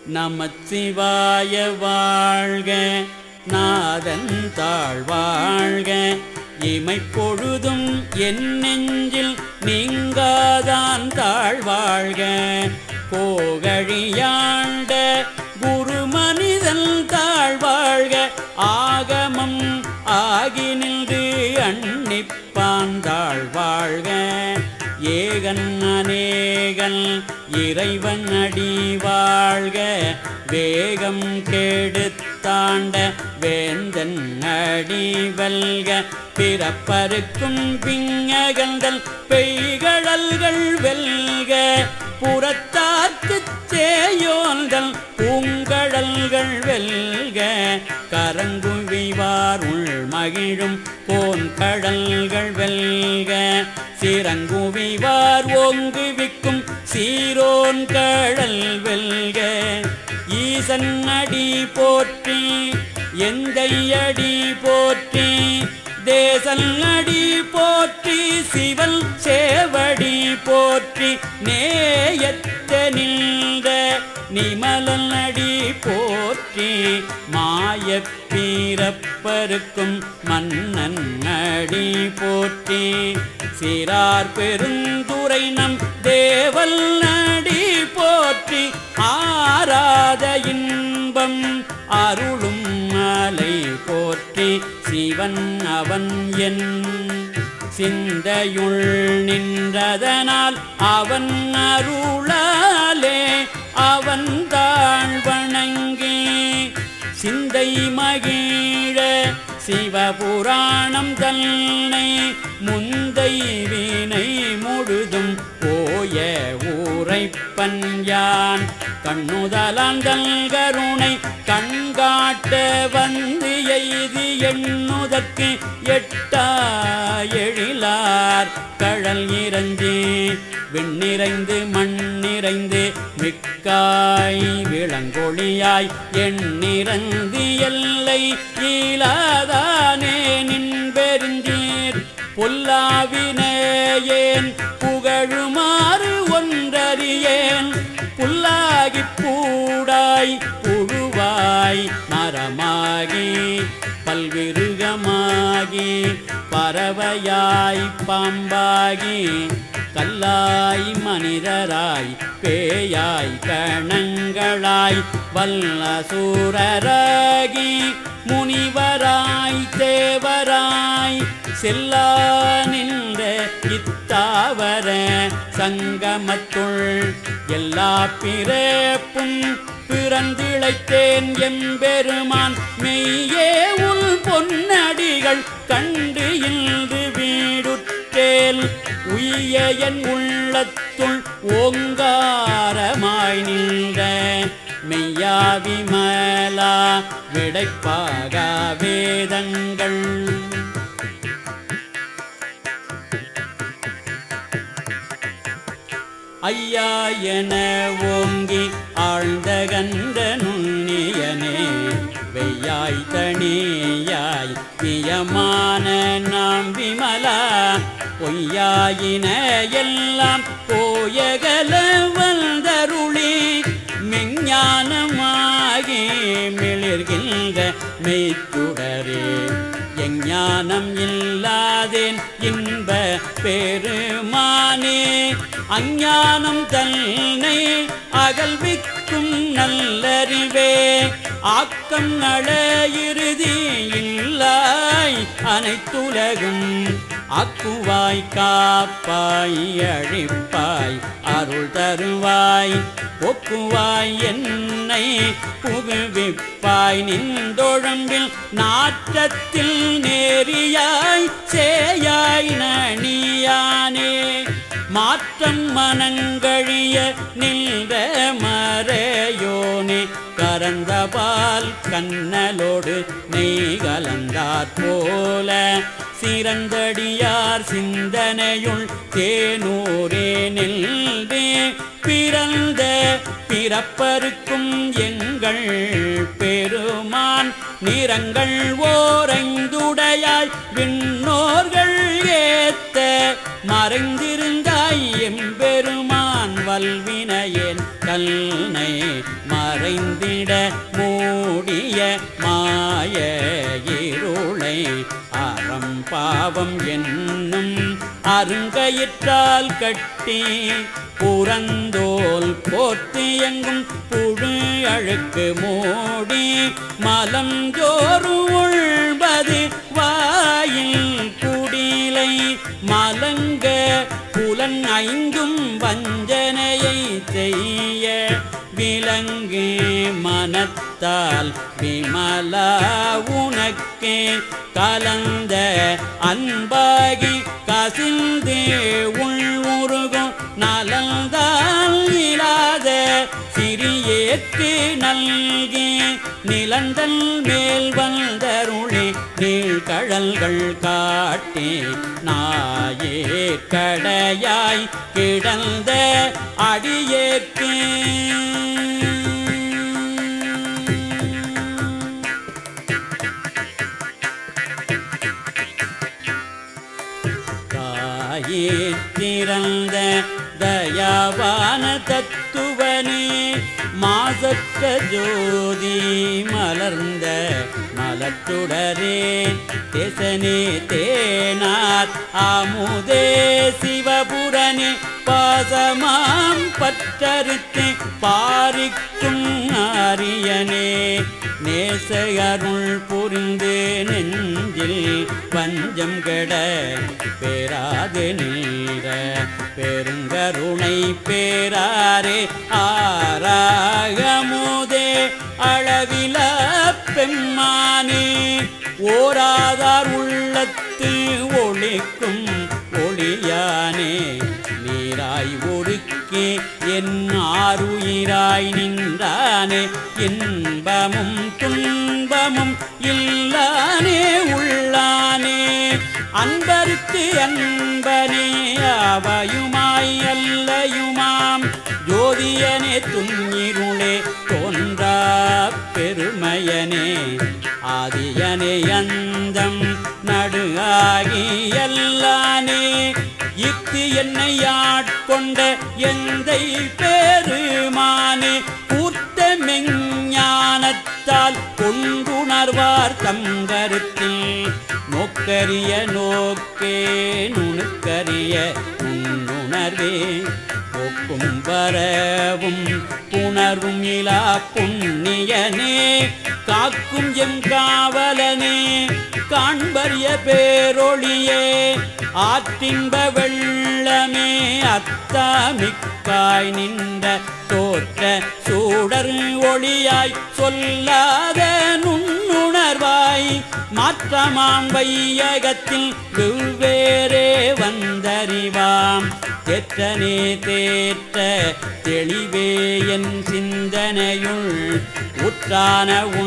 நமச்சிவாய வாழ்க, நாதன் தாழ் வாழ்க. இமைப்பொழுதும் என் நெஞ்சில் நீங்காதான் தாழ் வாழ்க. கோகழியாண்ட குரு மனிதன் தாழ் வாழ்க. ஆகமம் ஆகி நின்று அன்னிப்பான் தாழ் வாழ்க. ஏகன் அநேகன் இறைவன் அடி வாழ்க. வேகம் கெடுத்தாண்ட வேந்தன் அடி வெல்க. பிறப்பருக்கும் பிங்ககங்கள் பெய்கடல்கள் வெல்க. புறத்தார்க்குச் சேயோன்கள் பூங்கடல்கள் வெல்க. கரங்குவிவார் உள் மகிழும் போன் கடல்கள் வெல்க. சிறங்குவிவார் ஓங்குவிக்கும் சீரோன் கடல் வெல்க. ஈசன் அடி போற்றி, எந்தை அடி போற்றி, தேசன் அடி போற்றி, சிவன் சேவடி போற்றி, நேயத்த நின்ற நிமலன் அடி போற்றி, மாயப் பிறப்பருக்கும் மன்னன் அடி போற்றி, சீரார் பெருந்துரை நம் தேவல் அடி போற்றி, ஆராத இன்பம் அருளும் மலை போற்றி, சிவன் அவன் என் சிந்தையுள் நின்றதனால் அவன் அருளாலே அவன் தாழ் வணங்கி சிந்தை மகிழ சிவபுராணம் தன்னை முந்தை வினை முழுதும் போய ஊரைப்பன் யான் கண்ணுதலாந்தல் கருணை கண்காட்ட வந்து எய்தி எண்ணுதற்கு எட்டா எழிலார் கழல் இறஞ்சி விண்ணிறைந்து மண்ணிறைந்து மிக்காய் விளங்கொழியாய் எண்ணிறந்து எல்லை இலாதானே நின்பெருஞ்சீர் பொல்லாவினேயேன் புகழுமாறு ஒன்றறியேன். புல்லாகிப் பூடாய் புழுவாய் மரமாகி பல்விருகமாகி பறவையாய் பாம்பாகி கல்லாய் மனிதராய் பேயாய் கணங்களாய் வல்லசூரராகி முனிவராய் தேவராய் செல்லா நின்ற இத்தாவர சங்கமத்துள் எல்லா பிறப்பும் பிறந்திழைத்தேன் எம்பெருமான் மெய்யே உள் பொன்னடிகள் கண்டு இன்று வீடுற்றேல் உய்ய என் உள்ளத்துள் ஓங்காரமாய் நின்ற மெய்யா விமலா விடைப்பாக வேதங்கள். ஐயா என ஓங்கி ஆழ்ந்த கண்ட நுண்ணியனே வெய்யாய் தனியாய் பியமான நாம் விமலா பொய்யாயின எல்லாம் போயகல வந்தருளி மெஞ்ஞானமாகி மிளிர்கின்ற மெய்ச்சுடரே எஞ்ஞானம் இல்லாதேன் இன்ப பெருமானே அஞ்ஞானம் தன்னை அகல்விக்கும் நல்லறிவே ஆக்கம் நட இறுதி இல்லாய் அனைத்துலகும் ஆக்குவாய் காப்பாய் அழிப்பாய் அருள் தருவாய் ஒக்குவாய் என்னை புகுவிப்பாய் நின்றொழம்பில் நாற்றத்தில் நேரியாய் சேயாய் நணியானே மாற்றம் மனங்கழிய நின்ற மறையோனே கரந்தபால் கண்ணலோடு நெய் கலந்தாற் போல சிறந்தடியார் சிந்தனையுள் தேனூரே நின்றே பிறந்த பிறப்பருக்கும் எங்கள் பெருமான் நிறங்கள் ஓரைந்துடையாய் விண்ணோர்கள் ஏத்த மறைந்திருந்தாய் எம்பெருமான் வல்வினையேன் கல்னை மற மறைந்திட மூடிய மாய இருளை அறம் பாவம் என்னும் அருங்கயிற்றால் கட்டி புறந்தோல் போர்த்து எங்கும் புழு அழுக்கு மூடி மலம் ஜோறு உள்பது வாயில் குடிலை மலங்க புலன் ஐந்தும் வஞ்சனையை செய்ய விலங்கு மனத்தால் விமலா உனக்கே கலந்த அன்பாகி கசிந்து உள்முருகும் நலந்தால் இல்லாத சிறியேற்கு நல்கி நிலந்தல் மேல் வந்தருளே நீழ்கழல்கள் காட்டி நாயே கடையாய் கிடந்த அடியேற்கு திறந்த தயாவான தத்துவனே மாசற்ற ஜோதி மலர்ந்த மலச்சுடரே தேசனே தேனார் அமுதே சிவபுரனே பாசமாம் பற்றறுத்து பாரிக்கும் ஆரியனே நேசகருள் புரிந்து நெஞ்சில் வஞ்சம் கெட பேராது நீர பெருங்கருணை பேராரே ஆராகமுதே அளவில பெம்மானே ஓராதார் உள்ளத்து ஒளிக்கும் ஒளியானே நீராய் ஒருக்கே என் ஆருயிராய் நின்றானே இன்பமும் துன்பமும் இல்லானே உள்ளானே அன்பருக்கு அன்பனே அவையுமாய் அல்லையுமாம் ஜோதியனே துன்னிருளே தோன்றா பெருமையனே ஆதியனே அந்தம் நடு ஆகி எல்லானே இக்கு என்னை ஆட்கொண்ட எந்தை பெருமானே கூர்த்த மெஞ்ஞானத்தால் கொண்டுணர்வார் தம் கருத்தில் நோக்கரிய நோக்கே நுணுக்கரிய நுண்ணுணர்வே போக்கும் வரவும் புணர்வும் இலா புண்ணியனே காக்கும் எம் காவலனே காண்பரிய பேரொளியே ஆற்றின்ப வெள்ளமே அத்தாமிக்காய் நின்ற தோற்ற சூடர் ஒளியாய் சொல்லாத நுண்ணுணர்வாய் மாற்றமாம் வையகத்தில் வெவ்வேறே வந்தறிவாம் தேற்றனே தேற்ற தெளிவே என் சிந்தனையுள் உற்றான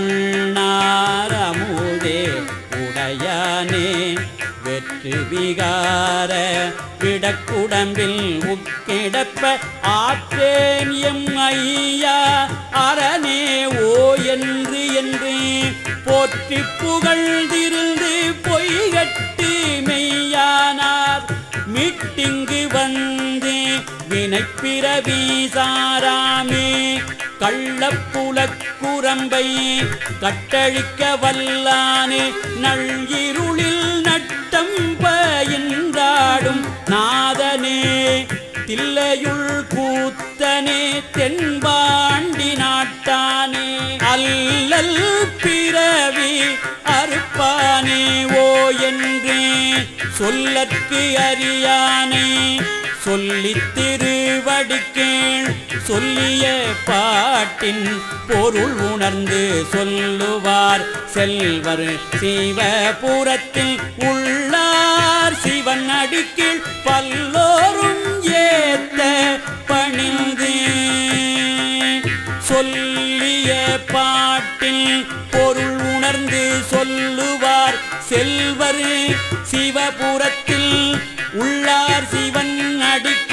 உள்நாரமுதே உடையானே வெற்று விகார விடக்குடம்பில் உக்கிடப்ப ஆற்றேன் எம் ஐயா அரணே ஓ என்று போற்றி புகழ்ந்திருந்து பொய்கட்டு மெய்யானார் மீட்டிங்கு வந்து வினைப்பிறவி சாராமே கள்ளப்புலக்குரம்பை கட்டழிக்க வல்லானே நள்ளிருளில் நட்டம் பயின்றாடும் நாதனே தில்லையுள் கூத்தனே தென்பாண்டி நாட்டானே அல்லல் பிறவி அறுப்பானே ஓ என்று சொல்லற்கு அறியானே சொல்லித் திருவடிக்கீழ் சொல்லிய பாட்டின் பொருள் உணர்ந்து சொல்லுவார் செல்வர் சிவபுரத்தில் உள்ளார் சிவன் அடிக்கீழ் பல்லோரும் ஏத்த பணிந்து சொல்லிய பாட்டில் பொருள் உணர்ந்து சொல்லுவார் செல்வர் சிவபுரத்தில் உள்ளார் சிவன் அடிக்கீழ்